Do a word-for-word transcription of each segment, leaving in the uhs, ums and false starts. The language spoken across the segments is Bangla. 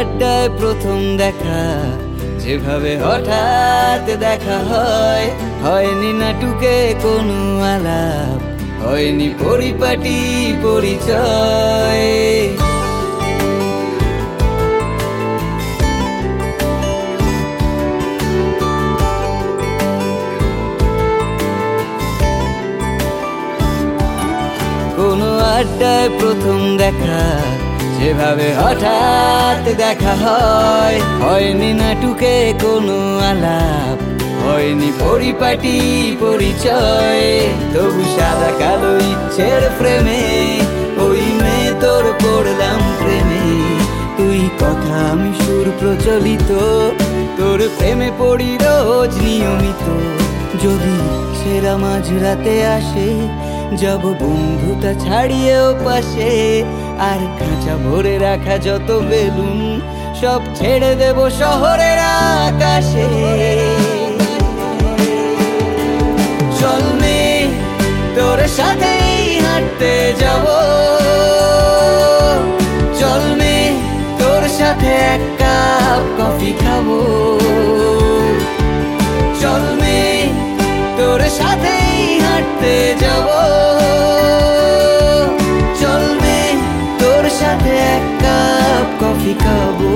আড্ডায় প্রথম দেখা, যেভাবে হঠাৎ দেখা হয়, হয়নি নাটুকে কোনো আলাপ, হয়নি পরিপাটি পরিচয়। কোনো আড্ডায় প্রথম দেখা, যেভাবে হঠাৎ দেখা হয়, হয়নি নাটুকে কোনো আলাপ, হয়নি পরিপাটি পরিচয়। তবু সাদা কালো ইচ্ছের প্রেমে ওই মেয়ে তোর পড়লাম প্রেমে। তুই কথা আমি সুর প্রচলিত, তোর প্রেমে পড়ি রোজ নিয়মিত। যদি সেরা মাঝরাতে আসে, যাব বন্ধুটা ছাড়িয়েও পাশে। আর খাঁচা ভরে রাখা যত বেলুন, সব ছেড়ে দেব শহরের আকাশে। চল মেয়ে, তোর সাথেই হাঁটতে যাব। চল মেয়ে, তোর সাথে এক কাপ কফি খাবো। চল মেয়ে, তোর সাথেই হাঁটতে যাব। চল মেয়ে, তোর সাথে এক কাপ কফি খাবো।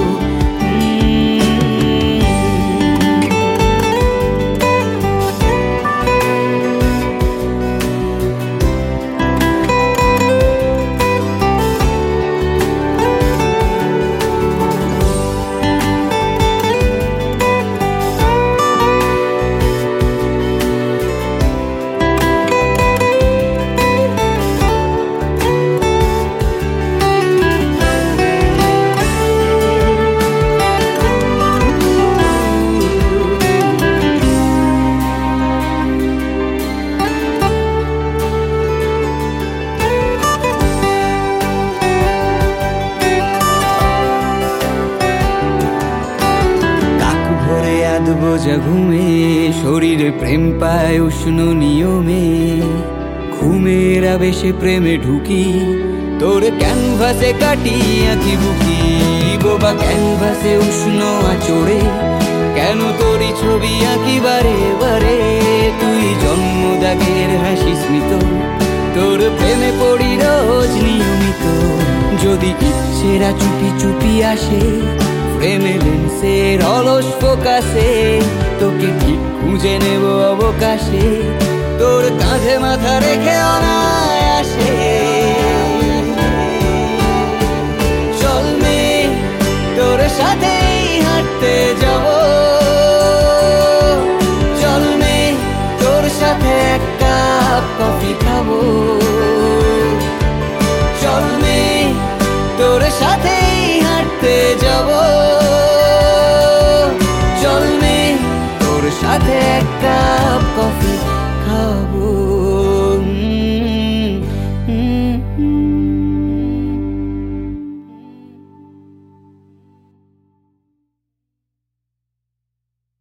বোঝা ঘুমে শরীরে প্রেম পায় উষ্ণ নিয়মে। ঘুমের আবেশে প্রেমে ঢুকি, তোর ক্যানভাসে কাটি আঁকি বুকি। বোবা ক্যানভাসে উষ্ণ আচড়ে, কেন তোরই ছবি আঁকি বারে বারে। তুই জন্মদাগের হাসি স্মিত, তোর প্রেমে পড়ি রোজ নিয়মিত। যদি ইচ্ছেরা চুপি চুপি আসে, প্রেমে লেন্সের অলস ফোকাসে, তোকে ঠিক খুঁজে নেব অবকাশে। তোর কাঁধে মাথা রেখে অনায়াসে। চল মেয়ে, তোর সাথেই হাঁটতে যাব। চল মেয়ে, তোর সাথে এক কাপ কফি খাবো। চল মেয়ে, তোর সাথেই হাঁটতে যাব। চল মেয়ে, তোর সাথে এক কাপ কফি